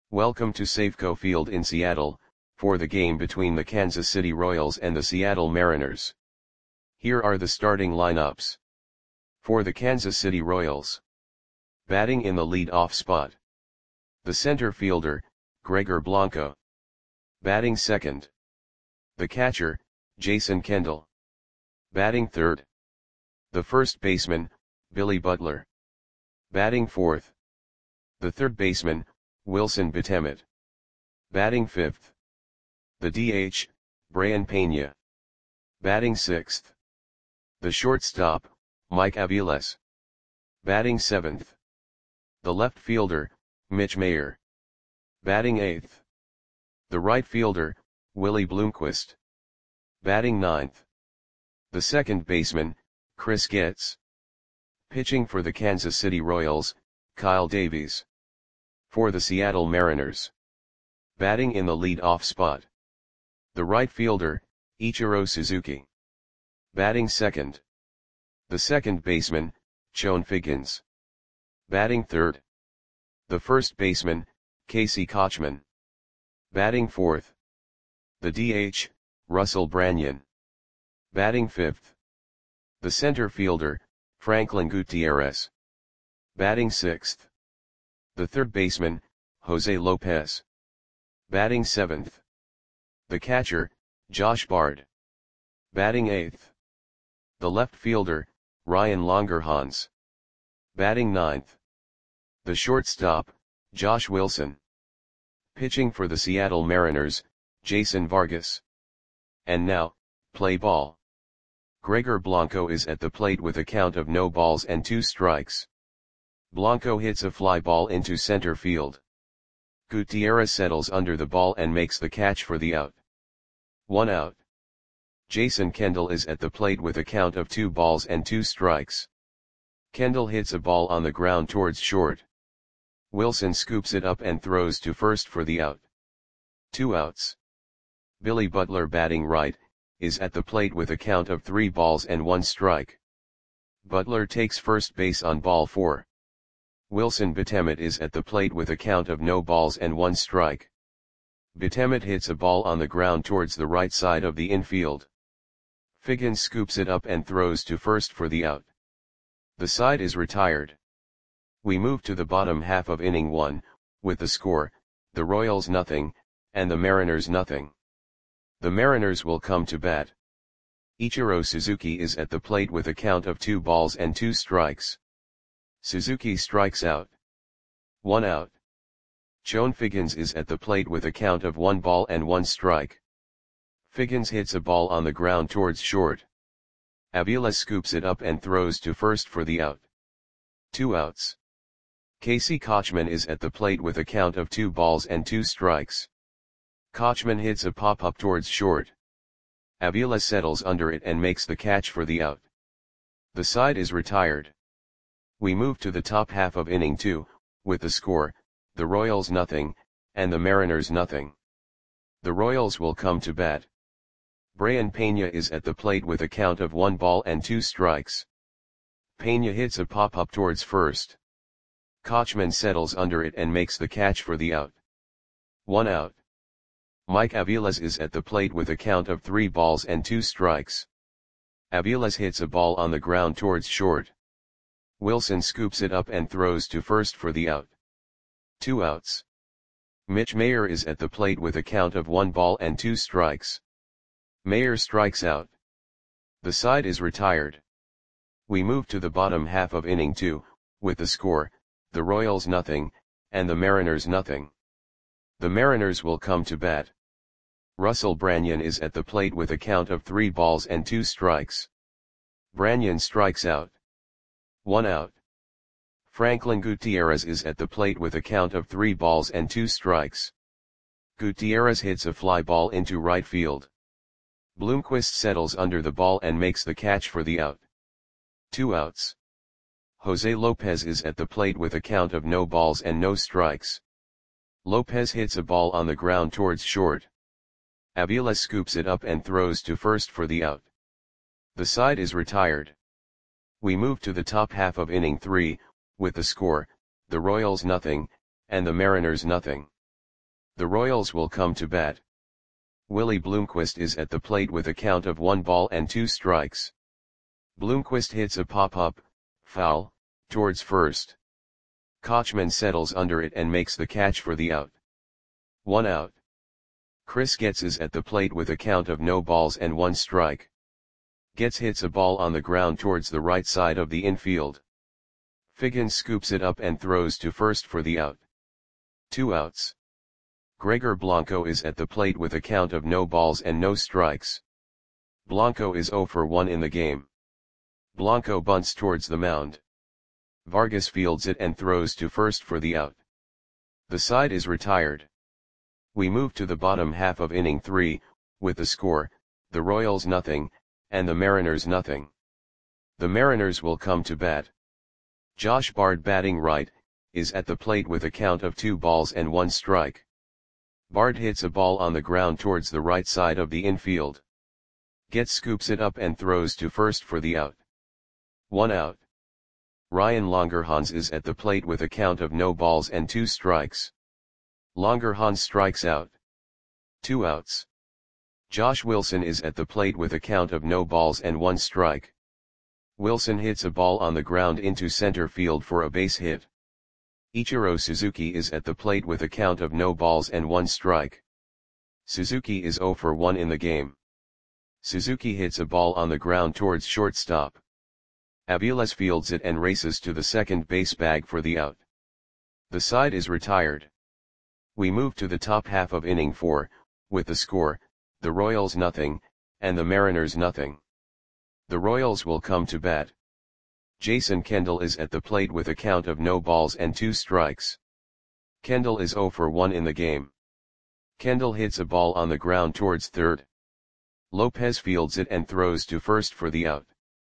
Welcome to Safeco Field in Seattle, for the game between the Kansas City Royals and the Seattle Mariners. Here are the starting lineups. For the Kansas City Royals. Batting in the lead-off spot. The center fielder, Gregor Blanco. Batting second. The catcher, Jason Kendall. Batting third. The first baseman, Billy Butler. Batting fourth. The third baseman, Wilson Betemet. Batting fifth. The DH, Brayan Peña. Batting sixth. The shortstop, Mike Aviles. Batting seventh. The left fielder, Mitch Mayer. Batting eighth. The right fielder, Willie Bloomquist. Batting ninth. The second baseman, Chris Getz. Pitching for the Kansas City Royals, Kyle Davies. For the Seattle Mariners. Batting in the lead-off spot. The right fielder, Ichiro Suzuki. Batting second. The second baseman, Chone Figgins. Batting third. The first baseman, Casey Kotchman. Batting fourth. The DH, Russell Branyan. Batting fifth. The center fielder, Franklin Gutierrez. Batting sixth. The third baseman, Jose Lopez. Batting seventh. The catcher, Josh Bard. Batting eighth. The left fielder, Ryan Longerhans. Batting ninth. The shortstop, Josh Wilson. Pitching for the Seattle Mariners, Jason Vargas. And now, play ball. Gregor Blanco is at the plate with a count of no balls and 2 strikes. Blanco hits a fly ball into center field. Gutierrez settles under the ball and makes the catch for the out. 1 out. Jason Kendall is at the plate with a count of 2 balls and 2 strikes. Kendall hits a ball on the ground towards short. Wilson scoops it up and throws to first for the out. 2 outs. Billy Butler, batting right, is at the plate with a count of 3 balls and 1 strike. Butler takes first base on ball 4. Wilson Betemet is at the plate with a count of no balls and 1 strike. Betemet hits a ball on the ground towards the right side of the infield. Figgins scoops it up and throws to first for the out. The side is retired. We move to the bottom half of inning 1, with the score, the Royals nothing, and the Mariners nothing. The Mariners will come to bat. Ichiro Suzuki is at the plate with a count of 2 balls and 2 strikes. Suzuki strikes out. 1 out. Chone Figgins is at the plate with a count of 1 ball and 1 strike. Figgins hits a ball on the ground towards short. Aviles scoops it up and throws to first for the out. 2 outs. Casey Kotchman is at the plate with a count of 2 balls and 2 strikes. Kotchman hits a pop-up towards short. Aviles settles under it and makes the catch for the out. The side is retired. We move to the top half of inning 2, with the score, the Royals nothing, and the Mariners nothing. The Royals will come to bat. Brayan Peña is at the plate with a count of 1 ball and 2 strikes. Peña hits a pop-up towards first. Kotchman settles under it and makes the catch for the out. 1 out. Mike Aviles is at the plate with a count of 3 balls and 2 strikes. Aviles hits a ball on the ground towards short. Wilson scoops it up and throws to first for the out. 2 outs. Mitch Mayer is at the plate with a count of 1 ball and 2 strikes. Mayer strikes out. The side is retired. We move to the bottom half of inning 2, with the score, the Royals nothing, and the Mariners nothing. The Mariners will come to bat. Russell Branyan is at the plate with a count of 3 balls and 2 strikes. Branyan strikes out. 1 out. Franklin Gutierrez is at the plate with a count of 3 balls and 2 strikes. Gutierrez hits a fly ball into right field. Bloomquist settles under the ball and makes the catch for the out. 2 outs. Jose Lopez is at the plate with a count of no balls and no strikes. Lopez hits a ball on the ground towards short. Aviles scoops it up and throws to first for the out. The side is retired. We move to the top half of inning 3, with the score, the Royals nothing, and the Mariners nothing. The Royals will come to bat. Willie Bloomquist is at the plate with a count of 1 ball and 2 strikes. Bloomquist hits a pop-up, foul, towards first. Kochman settles under it and makes the catch for the out. 1 out. Chris Getz is at the plate with a count of no balls and 1 strike. Getz hits a ball on the ground towards the right side of the infield. Figgins scoops it up and throws to first for the out. 2 outs. Gregor Blanco is at the plate with a count of no balls and no strikes. Blanco is 0 for 1 in the game. Blanco bunts towards the mound. Vargas fields it and throws to first for the out. The side is retired. We move to the bottom half of inning 3, with the score, the Royals nothing, and the Mariners nothing. The Mariners will come to bat. Josh Bard batting right, is at the plate with a count of 2 balls and 1 strike. Bard hits a ball on the ground towards the right side of the infield. Getz scoops it up and throws to first for the out. 1 out. Ryan Longerhans is at the plate with a count of no balls and 2 strikes. Longerhans strikes out. 2 outs. Josh Wilson is at the plate with a count of no balls and 1 strike. Wilson hits a ball on the ground into center field for a base hit. Ichiro Suzuki is at the plate with a count of no balls and 1 strike. Suzuki is 0 for 1 in the game. Suzuki hits a ball on the ground towards shortstop. Aviles fields it and races to the second base bag for the out. The side is retired. We move to the top half of inning 4, with the score, the Royals nothing, and the Mariners nothing. The Royals will come to bat. Jason Kendall is at the plate with a count of no balls and 2 strikes. Kendall is 0 for 1 in the game. Kendall hits a ball on the ground towards third. Lopez fields it and throws to first for the out.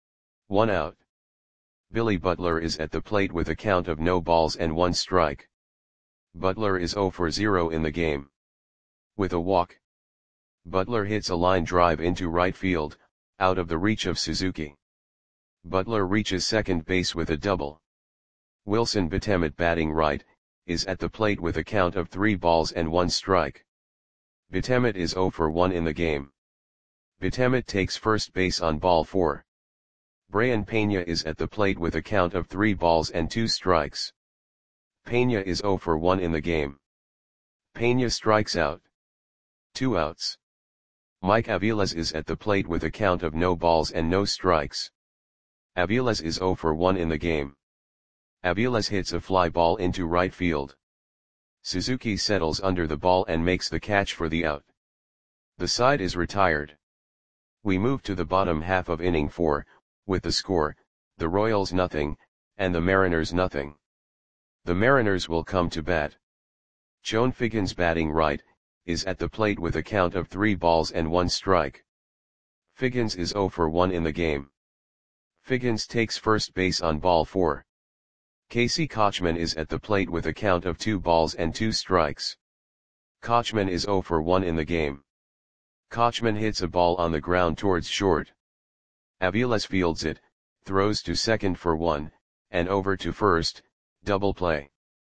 1 out. Billy Butler is at the plate with a count of no balls and 1 strike. Butler is 0 for 0 in the game. With a walk, Butler hits a line drive into right field, out of the reach of Suzuki. Butler reaches second base with a double. Wilson Betemet batting right, is at the plate with a count of 3 balls and 1 strike. Betemet is 0 for 1 in the game. Betemet takes first base on ball 4. Brian Pena is at the plate with a count of 3 balls and 2 strikes. Pena is 0 for 1 in the game. Pena strikes out. 2 outs. Mike Aviles is at the plate with a count of no balls and no strikes. Aviles is 0 for 1 in the game. Aviles hits a fly ball into right field. Suzuki settles under the ball and makes the catch for the out. The side is retired. We move to the bottom half of inning 4, with the score, the Royals nothing, and the Mariners nothing. The Mariners will come to bat. Joan Figgins batting right, is at the plate with a count of 3 balls and 1 strike. Figgins is 0 for 1 in the game. Figgins takes first base on ball 4. Casey Kochman is at the plate with a count of 2 balls and 2 strikes. Kochman is 0 for 1 in the game. Kochman hits a ball on the ground towards short. Aviles fields it, throws to second for 1, and over to first, double play.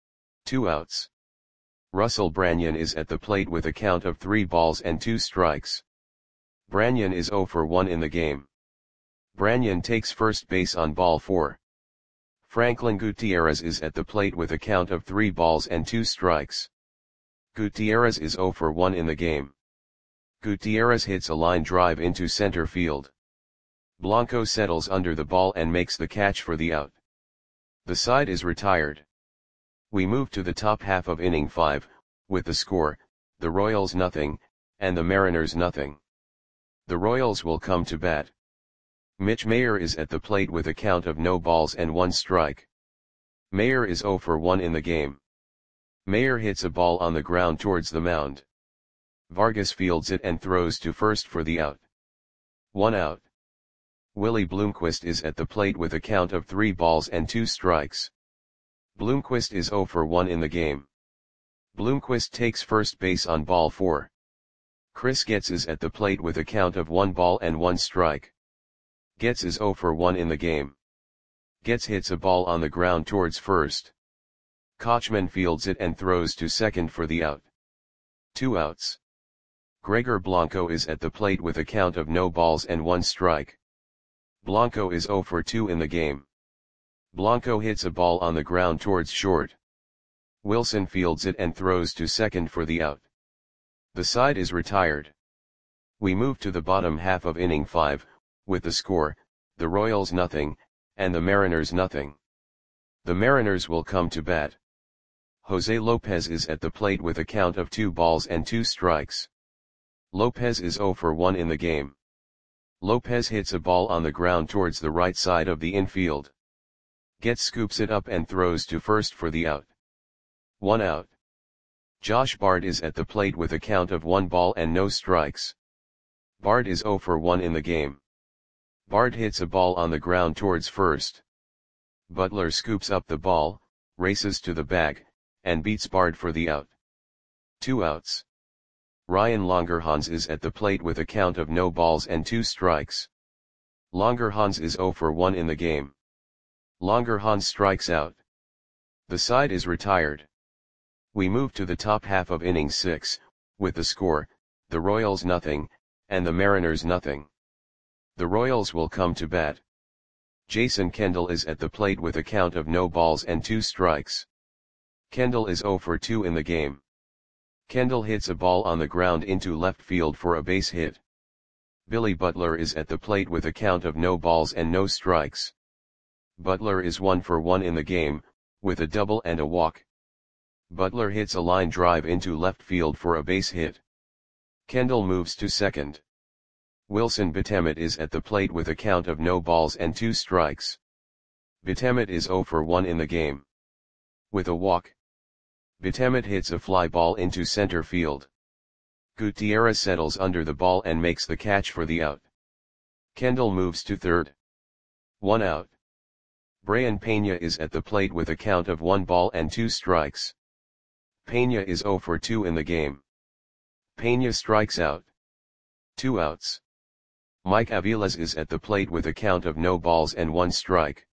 2 outs. Russell Branyan is at the plate with a count of 3 balls and 2 strikes. Branyan is 0 for 1 in the game. Branyan takes first base on ball 4. Franklin Gutierrez is at the plate with a count of 3 balls and 2 strikes. Gutierrez is 0 for 1 in the game. Gutierrez hits a line drive into center field. Blanco settles under the ball and makes the catch for the out. The side is retired. We move to the top half of inning 5, with the score, the Royals nothing, and the Mariners nothing. The Royals will come to bat. Mitch Mayer is at the plate with a count of no balls and 1 strike. Mayer is 0 for 1 in the game. Mayer hits a ball on the ground towards the mound. Vargas fields it and throws to first for the out. 1 out. Willie Bloomquist is at the plate with a count of 3 balls and 2 strikes. Bloomquist is 0 for 1 in the game. Bloomquist takes first base on ball 4. Chris Getz is at the plate with a count of 1 ball and 1 strike. Getz is 0 for 1 in the game. Getz hits a ball on the ground towards first. Kochman fields it and throws to second for the out. 2 outs. Gregor Blanco is at the plate with a count of no balls and 1 strike. Blanco is 0 for 2 in the game. Blanco hits a ball on the ground towards short. Wilson fields it and throws to second for the out. The side is retired. We move to the bottom half of inning 5, with the score, the Royals nothing, and the Mariners nothing. The Mariners will come to bat. Jose Lopez is at the plate with a count of 2 balls and 2 strikes. Lopez is 0 for 1 in the game. Lopez hits a ball on the ground towards the right side of the infield. Getz scoops it up and throws to first for the out. 1 out. Josh Bard is at the plate with a count of 1 ball and no strikes. Bard is 0 for 1 in the game. Bard hits a ball on the ground towards first. Butler scoops up the ball, races to the bag, and beats Bard for the out. 2 outs. Ryan Longerhans is at the plate with a count of no balls and 2 strikes. Longerhans is 0 for 1 in the game. Longerhans strikes out. The side is retired. We move to the top half of inning 6, with the score, the Royals nothing, and the Mariners nothing. The Royals will come to bat. Jason Kendall is at the plate with a count of no balls and 2 strikes. Kendall is 0 for 2 in the game. Kendall hits a ball on the ground into left field for a base hit. Billy Butler is at the plate with a count of no balls and no strikes. Butler is 1 for 1 in the game, with a double and a walk. Butler hits a line drive into left field for a base hit. Kendall moves to second. Wilson Betemet is at the plate with a count of no balls and 2 strikes. Betemet is 0 for 1 in the game. With a walk, Betemet hits a fly ball into center field. Gutierrez settles under the ball and makes the catch for the out. Kendall moves to third. 1 out. Brayan Pena is at the plate with a count of 1 ball and 2 strikes. Pena is 0 for 2 in the game. Pena strikes out. 2 outs. Mike Aviles is at the plate with a count of no balls and 1 strike.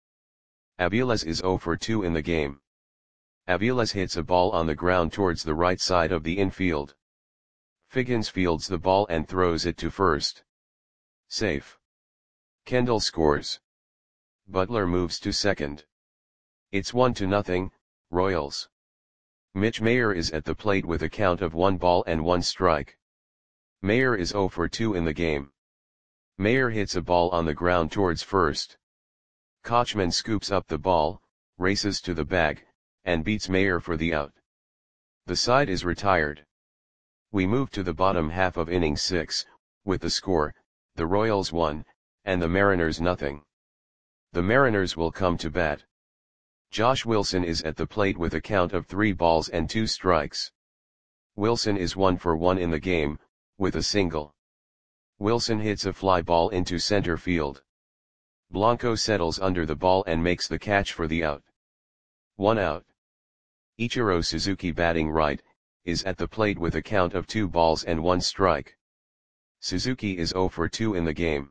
Aviles is 0 for 2 in the game. Aviles hits a ball on the ground towards the right side of the infield. Figgins fields the ball and throws it to first. Safe. Kendall scores. Butler moves to second. It's 1-0, Royals. Mitch Mayer is at the plate with a count of 1 ball and 1 strike. Mayer is 0 for 2 in the game. Mayer hits a ball on the ground towards first. Kochman scoops up the ball, races to the bag, and beats Mayer for the out. The side is retired. We move to the bottom half of inning 6, with the score, the Royals 1, and the Mariners nothing. The Mariners will come to bat. Josh Wilson is at the plate with a count of 3 balls and 2 strikes. Wilson is 1 for 1 in the game, with a single. Wilson hits a fly ball into center field. Blanco settles under the ball and makes the catch for the out. 1 out. Ichiro Suzuki, batting right, is at the plate with a count of 2 balls and 1 strike. Suzuki is 0 for 2 in the game.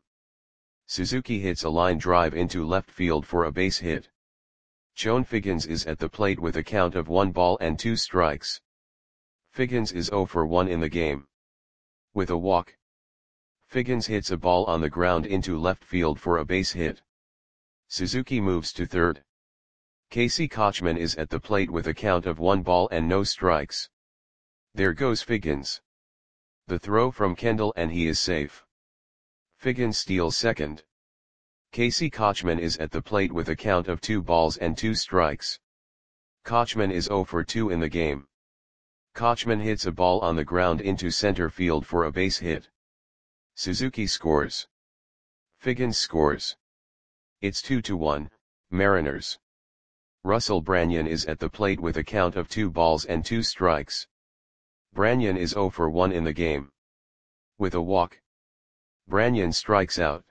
Suzuki hits a line drive into left field for a base hit. Chone Figgins is at the plate with a count of 1 ball and 2 strikes. Figgins is 0 for 1 in the game. With a walk, Figgins hits a ball on the ground into left field for a base hit. Suzuki moves to third. Casey Kochman is at the plate with a count of 1 ball and no strikes. There goes Figgins. The throw from Kendall and he is safe. Figgins steals second. Casey Kochman is at the plate with a count of 2 balls and 2 strikes. Kochman is 0 for 2 in the game. Kochman hits a ball on the ground into center field for a base hit. Suzuki scores. Figgins scores. It's 2-1, Mariners. Russell Branyan is at the plate with a count of 2 balls and 2 strikes. Branyan is 0 for 1 in the game. With a walk, Branyan strikes out.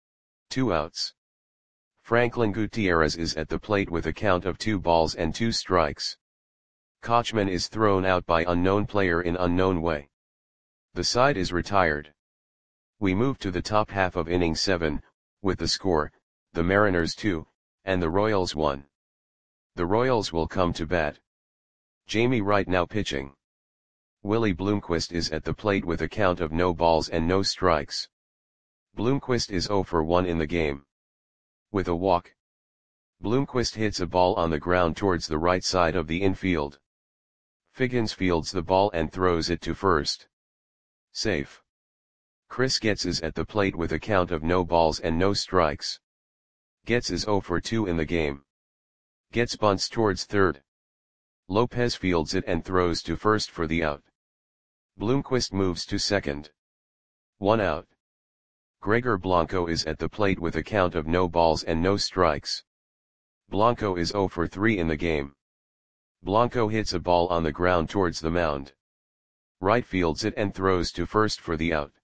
2 outs. Franklin Gutierrez is at the plate with a count of 2 balls and 2 strikes. Kochman is thrown out by unknown player in unknown way. The side is retired. We move to the top half of inning 7, with the score, the Mariners 2, and the Royals 1. The Royals will come to bat. Jamie Wright now pitching. Willie Bloomquist is at the plate with a count of no balls and no strikes. Bloomquist is 0 for 1 in the game. With a walk, Bloomquist hits a ball on the ground towards the right side of the infield. Figgins fields the ball and throws it to first. Safe. Chris Getz is at the plate with a count of no balls and no strikes. Getz is 0 for 2 in the game. Getz bunts towards third. Lopez fields it and throws to first for the out. Bloomquist moves to second. 1 out. Gregor Blanco is at the plate with a count of no balls and no strikes. Blanco is 0 for 3 in the game. Blanco hits a ball on the ground towards the mound. Right fields it and throws to first for the out.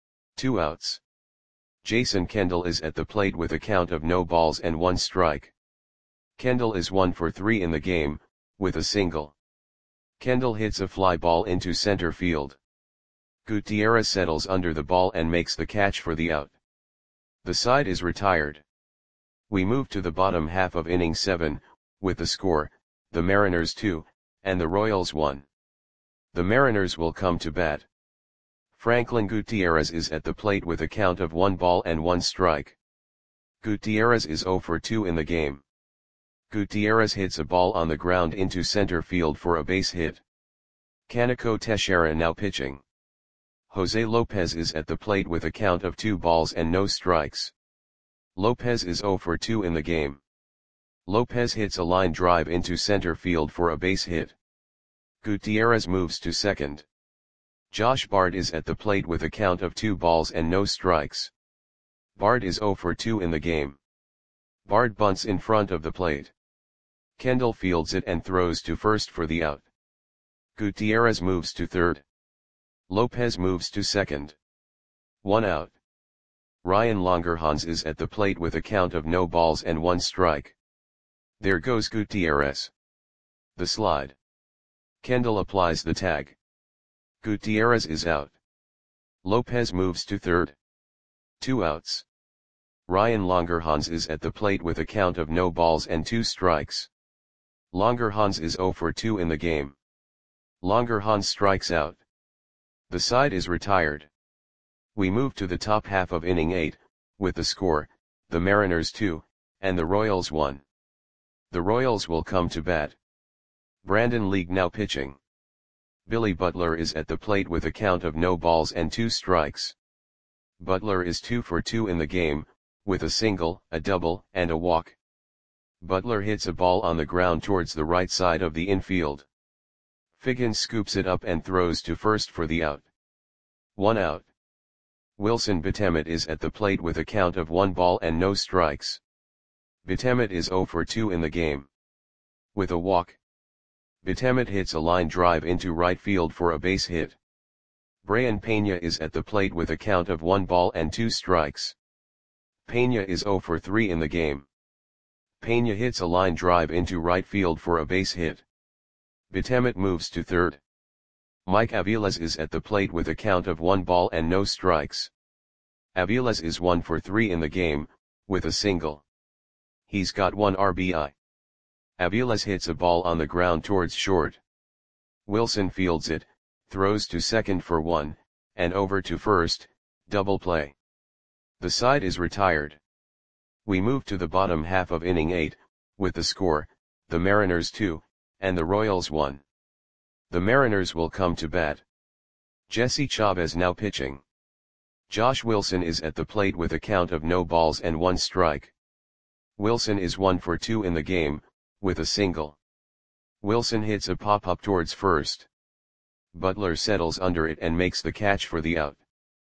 2 outs. Jason Kendall is at the plate with a count of no balls and 1 strike. Kendall is 1 for 3 in the game, with a single. Kendall hits a fly ball into center field. Gutierrez settles under the ball and makes the catch for the out. The side is retired. We move to the bottom half of inning 7, with the score, the Mariners 2, and the Royals 1. The Mariners will come to bat. Franklin Gutierrez is at the plate with a count of 1 ball and 1 strike. Gutierrez is 0 for 2 in the game. Gutierrez hits a ball on the ground into center field for a base hit. Kaneko Teixeira now pitching. Jose Lopez is at the plate with a count of 2 balls and no strikes. Lopez is 0 for 2 in the game. Lopez hits a line drive into center field for a base hit. Gutierrez moves to second. Josh Bard is at the plate with a count of 2 balls and no strikes. Bard is 0 for 2 in the game. Bard bunts in front of the plate. Kendall fields it and throws to first for the out. Gutierrez moves to third. Lopez moves to second. 1 out. Ryan Longerhans is at the plate with a count of no balls and 1 strike. There goes Gutierrez. The slide. Kendall applies the tag. Gutierrez is out. Lopez moves to third. 2 outs. Ryan Longerhans is at the plate with a count of no balls and 2 strikes. Longerhans is 0 for 2 in the game. Longerhans strikes out. The side is retired. We move to the top half of inning 8, with the score, the Mariners 2, and the Royals 1. The Royals will come to bat. Brandon League now pitching. Billy Butler is at the plate with a count of no balls and 2 strikes. Butler is 2 for 2 in the game, with a single, a double, and a walk. Butler hits a ball on the ground towards the right side of the infield. Figgins scoops it up and throws to first for the out. 1 out. Wilson Betemet is at the plate with a count of 1 ball and no strikes. Betemet is 0 for 2 in the game. With a walk, Betemet hits a line drive into right field for a base hit. Brayan Peña is at the plate with a count of 1 ball and 2 strikes. Peña is 0 for 3 in the game. Peña hits a line drive into right field for a base hit. Betemet moves to third. Mike Aviles is at the plate with a count of 1 ball and no strikes. Aviles is 1 for 3 in the game, with a single. He's got 1 RBI. Aviles hits a ball on the ground towards short. Wilson fields it, throws to second for 1, and over to first, double play. The side is retired. We move to the bottom half of inning 8, with the score, the Mariners 2, and the Royals 1. The Mariners will come to bat. Jesse Chavez now pitching. Josh Wilson is at the plate with a count of no balls and 1 strike. Wilson is 1 for 2 in the game, with a single. Wilson hits a pop-up towards first. Butler settles under it and makes the catch for the out.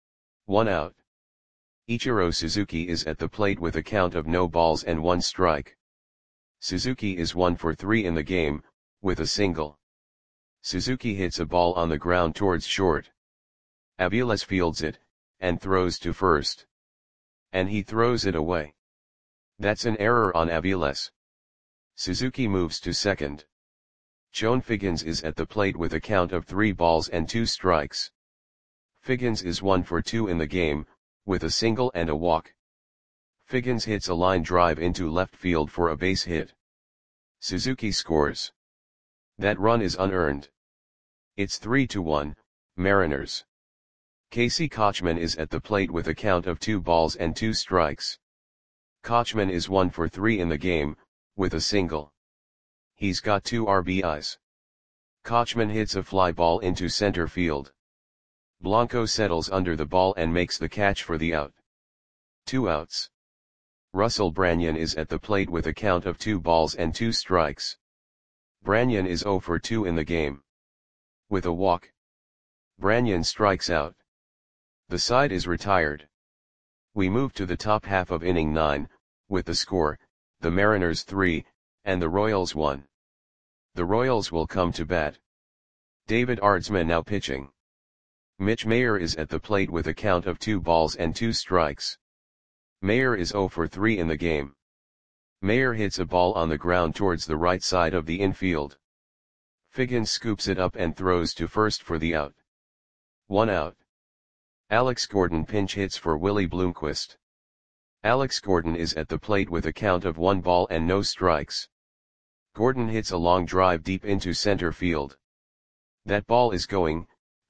1 out. Ichiro Suzuki is at the plate with a count of no balls and 1 strike. Suzuki is 1 for 3 in the game, with a single. Suzuki hits a ball on the ground towards short. Aviles fields it, and throws to first. And he throws it away. That's an error on Aviles. Suzuki moves to second. Joan Figgins is at the plate with a count of 3 balls and 2 strikes. Figgins is 1 for 2 in the game, with a single and a walk. Figgins hits a line drive into left field for a base hit. Suzuki scores. That run is unearned. It's 3-1, Mariners. Casey Kotchman is at the plate with a count of 2 balls and 2 strikes. Kotchman is 1 for 3 in the game, with a single. He's got 2 RBIs. Kotchman hits a fly ball into center field. Blanco settles under the ball and makes the catch for the out. 2 outs. Russell Branyan is at the plate with a count of 2 balls and 2 strikes. Branyan is 0 for 2 in the game. With a walk, Branyan strikes out. The side is retired. We move to the top half of inning 9, with the score, the Mariners 3, and the Royals 1. The Royals will come to bat. David Aardsman now pitching. Mitch Mayer is at the plate with a count of 2 balls and 2 strikes. Mayer is 0 for 3 in the game. Mayer hits a ball on the ground towards the right side of the infield. Figgins scoops it up and throws to first for the out. 1 out. Alex Gordon pinch hits for Willie Bloomquist. Alex Gordon is at the plate with a count of 1 ball and no strikes. Gordon hits a long drive deep into center field. That ball is gone.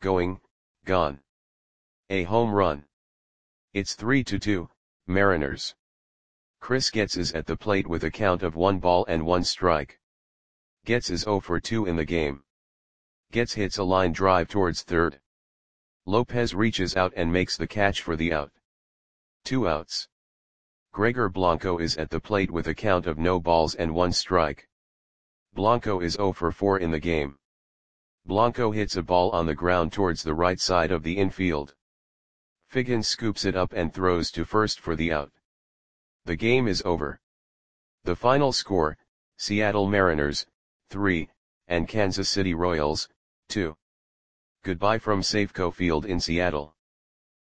A home run. It's 3-2, Mariners. Chris Getz is at the plate with a count of 1 ball and 1 strike. Getz is 0 for 2 in the game. Getz hits a line drive towards third. Lopez reaches out and makes the catch for the out. 2 outs. Gregor Blanco is at the plate with a count of no balls and 1 strike. Blanco is 0 for 4 in the game. Blanco hits a ball on the ground towards the right side of the infield. Figgins scoops it up and throws to first for the out. The game is over. The final score, Seattle Mariners, 3, and Kansas City Royals, 2. Goodbye from Safeco Field in Seattle.